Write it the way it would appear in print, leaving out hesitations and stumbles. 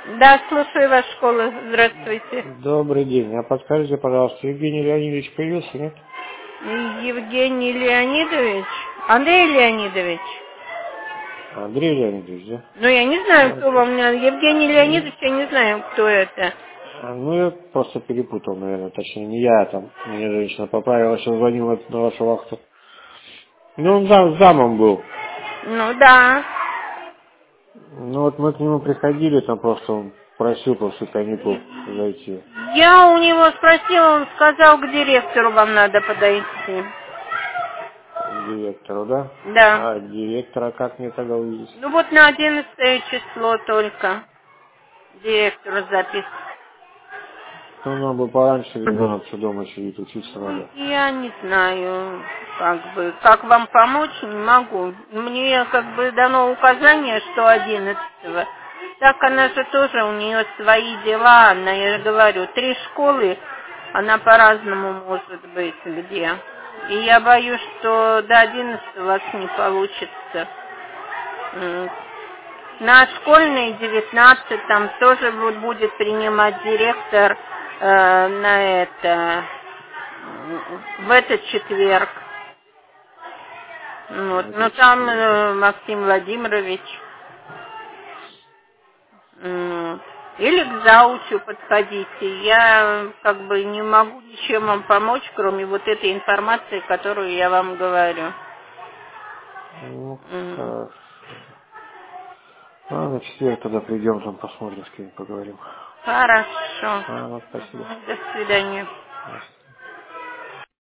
Да, слушаю вашу школу. Здравствуйте. Добрый день. А подскажите, пожалуйста, Евгений Леонидович появился, нет? Евгений Леонидович? Андрей Леонидович? Андрей Леонидович, да? Ну, я не знаю, кто Хорошо. вам надо. Евгений Леонидович, я не знаю, кто это. Ну, я просто перепутал, наверное, точнее, не я, а там, мне женщина поправила, сейчас звонила на вашу вахту. Ну, он замом был. Ну, да. Ну, вот мы к нему приходили, там просто он просил после каникул зайти. Я у него спросила, он сказал, к директору вам надо подойти. К директору, да? Да. А директора как мне тогда увидеть? Ну, вот на 11 число только директору запись. Ну, нам бы пораньше, ребенок все дома сидит, учиться надо. Я не знаю, как вам помочь, не могу. Мне как бы дано указание, что 11-го. Так она же тоже, у нее свои дела, она, я же говорю, 3 школы, она по-разному может быть где. И я боюсь, что до 11 у вас не получится. На школьной 19 там тоже вот будет принимать директор на это в этот четверг. Вот. Это Но там четверг, да? Максим Владимирович. Вот. Или к заучу подходите. Я как бы не могу ничем вам помочь, кроме вот этой информации, которую я вам говорю. Ну, М. хорошо. А, на четверг тогда придем, там посмотрим, с кем поговорим. Хорошо. А, ну, спасибо. До свидания. До свидания.